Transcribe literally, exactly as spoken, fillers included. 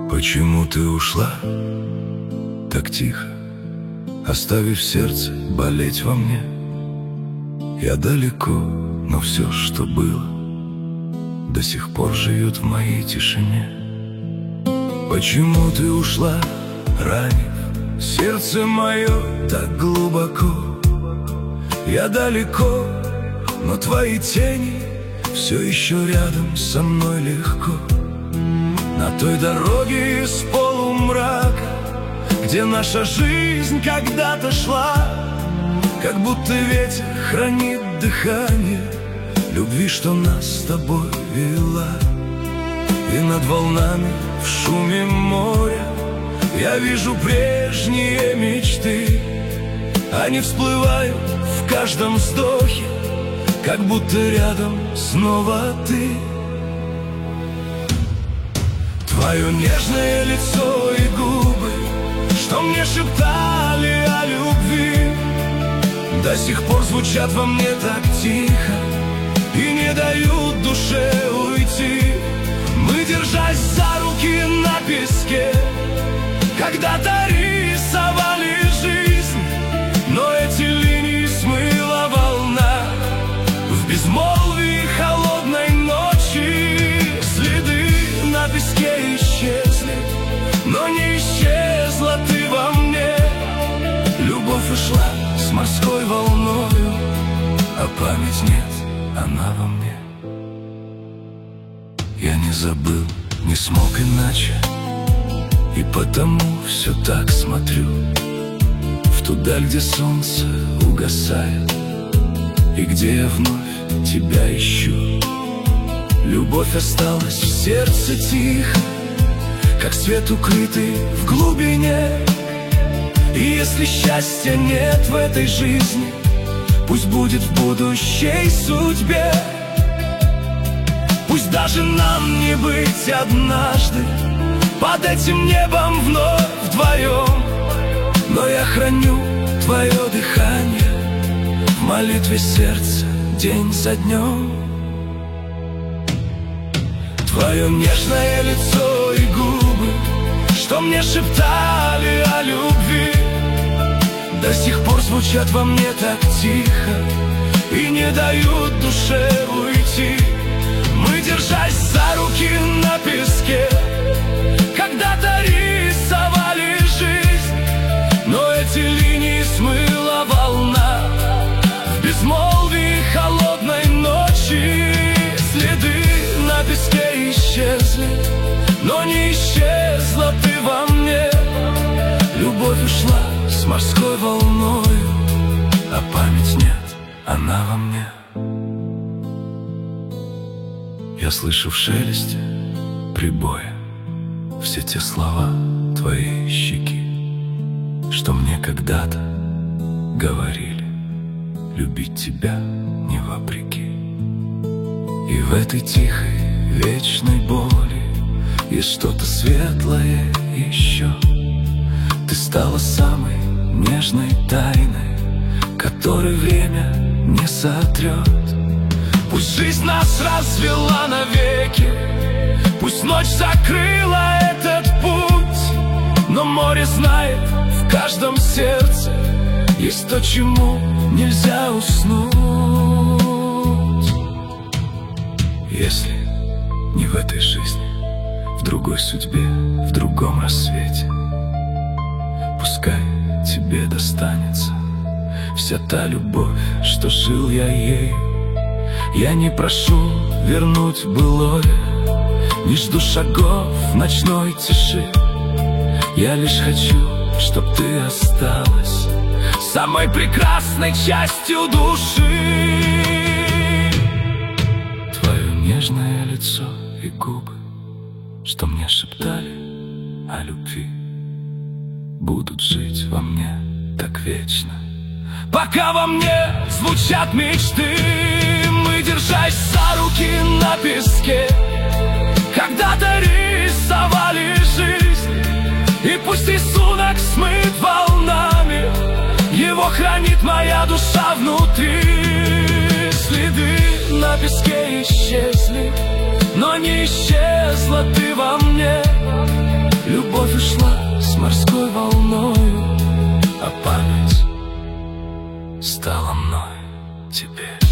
Почему ты ушла так тихо, оставив сердце болеть во мне? Я далеко, но все, что было, до сих пор живет в моей тишине. Почему ты ушла, ранив сердце мое так глубоко? Я далеко, но твои тени все еще рядом со мной легко. На той дороге из полумрака, где наша жизнь когда-то шла, как будто ветер хранит дыхание любви, что нас с тобой вела. И над волнами в шуме моря я вижу прежние мечты. Они всплывают в каждом вздохе, как будто рядом снова ты. Твое нежное лицо и губы, что мне шептали о любви, до сих пор звучат во мне так тихо и не дают душе уйти. Мы, держась за руки на песке, когда-то рисовали жизнь, но эти линии смыла волна в безмолвии холодной ночи. Следы на песке исчезли, но не исчезла ты во мне. Любовь ушла с морской волною, а память нет, она во мне. Я не забыл, не смог иначе, и потому все так смотрю в ту даль, где солнце угасает, и где я вновь тебя ищу. Любовь осталась в сердце тихо, как свет укрытый в глубине. И если счастья нет в этой жизни, пусть будет в будущей судьбе. Пусть даже нам не быть однажды под этим небом вновь вдвоем, но я храню твое дыхание в молитве сердца день за днем. Твое нежное лицо и губы, что мне шептали о любви, до сих пор звучат во мне так тихо и не дают душе уйти. Мы, держась за руки на песке, когда-то рисовали жизнь, но эти линии смыла волна в безмолвии холодной ночи. Следы на песке исчезли, но не исчезла ты во мне. Любовь ушла с морской волною, а память нет, она во мне. Я слышу в шелесте прибоя все те слова твоей щеки, что мне когда-то говорили любить тебя не вопреки. И в этой тихой вечной боли есть что-то светлое еще. Ты стала самой нежной тайной, которой время не сотрет. Пусть жизнь нас развела навеки, пусть ночь закрыла этот путь, но море знает, в каждом сердце есть то, чему нельзя уснуть. Если не в этой жизни, в другой судьбе, в другом рассвете, пускай тебе достанется вся та любовь, что жил я ею. Я не прошу вернуть былое, не жду шагов в ночной тиши. Я лишь хочу, чтоб ты осталась самой прекрасной частью души. Твое нежное лицо и губы, что мне шептали о любви, будут жить во мне так вечно, пока во мне звучат мечты. Мы, держась за руки на песке, когда-то рисовали жизнь, и пусть рисунок смыт волнами, его хранит моя душа внутри. Следы на песке исчезли, но не исчезла ты во мне. Любовь ушла с морской волною, а память стала мной теперь.